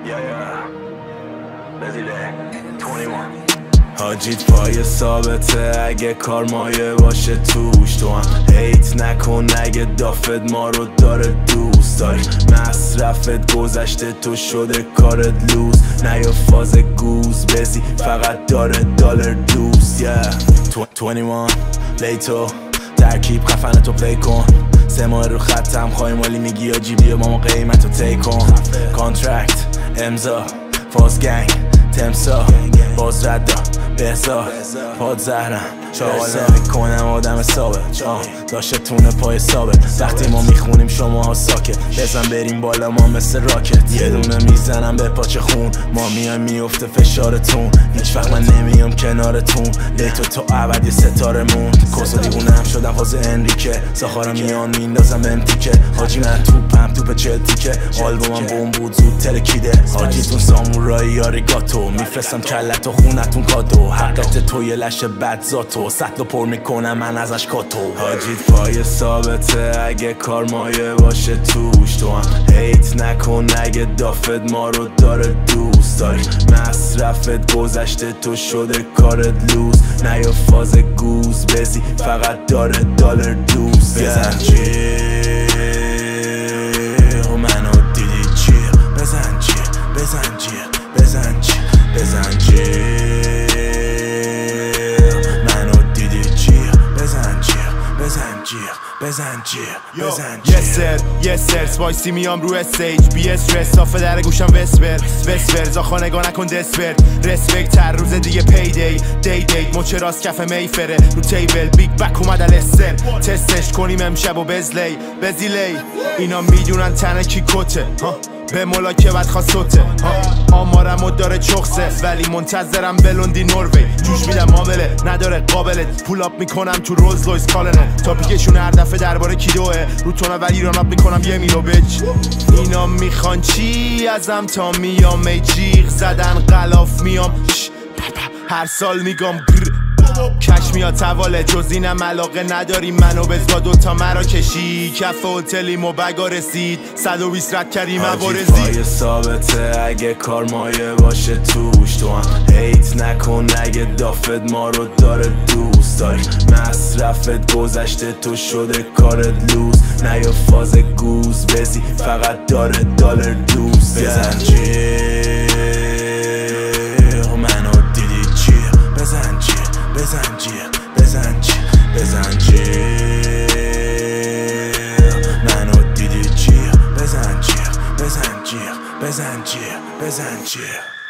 حاجیت پای ثابته اگه کار مایه باشه توش. تو هم هیت نکن اگه دافت ما رو داره دوست داری. مصرفت گذشته تو شده کارت لوز. نه یا فاز گوز بزی فقط داره دلار دوست. 21 لیتو ترکیب خفنه تو پلی کن. 3 ماه رو خطم خواهی مالی میگی یا جیبی ما قیمت رو تی کن. کانترکت امضا فاز گنگ تمسا باز ردا بهزا پاد زهرم چاقال نمیکنم آدم ثابت. داشته تونه پای ثابت. وقتی ما میخونیم شما ها ساکت. بزن بریم بالا ما مثل راکت. یه دونه میزنم به پاچه خون. ما میایم میفته فشارتون. هیچ وقت من نمیام کنارتون. لیتو تو عبد یه ستارمون. کسا دیوونه هم شدم فاز انریکه. ساخارم میان میندازم بهم تیکه. حاجی من توپم توپ چلتیکه. آلبومم بوم بود زود ترکیده. حاجیتون سامورایی آریگاتو. میفرستم کلتو خونتون کادو. حقیقت تو یه لشه بد ذاتو. سطلو پر میکنم من ازش کاتو. حاجیت پای ثابته اگه کار مایه باشه توش. تو هم هیت نکن اگه دافت ما رو داره دوست داری. مصرفت گذشته تو شده کارت لوز. نه یا فاز گوز بزی فقط داره دلار دوست. بزن جیر منو دیدی جیر. بزن جیر بزن جیر بزن جیر بزن جیر بزن جیر یس سر سپایسی میام رو استیج. بی استرس صافه در گوشم وسپر زاخا نگاه نکن دسپر. رسپکت هر روز دیگه پی دی مچ راست کف میفره رو تیبل. بیگ بک اومد الستر تستش کنیم امشب و بزلی اینا میدونن تنه کی کته. به ملاکه بد خواستوته. آمارمو داره چخسه ولی منتظرم بلوندی نروی. جوش میدم مابله نداره قابلت. پول اپ میکنم تو رولز لویس کالنه. تاپیکشون هر دفعه درباره کیدوه. رو تونه ولی ایران اپ میکنم یه میلو بچ. اینا میخوان چی ازم تا میام ای جیغ زدن غلاف میام. هر سال میگم کش میاد تواله. جز اینم علاقه نداری منو بزا دوتا مرا کشی. کف هتلیم و بگا رسید 120 رد کردیم عوارضی. پای ثابته اگه کار مایه باشه توش. تو هم هیت نکن اگه دافت ما رو داره دوست داری. مصرفت گذشته تو شده کارت لوز. نه یا فاز گوز بزی فقط داره دلار دوست. بزن جیر منو دیدی جیر. بزن جیر بزن جیر بزن جیر بزن جیر منو دیدی جیر. بزن جیر بزن جیر بزن جیر بزن جیر.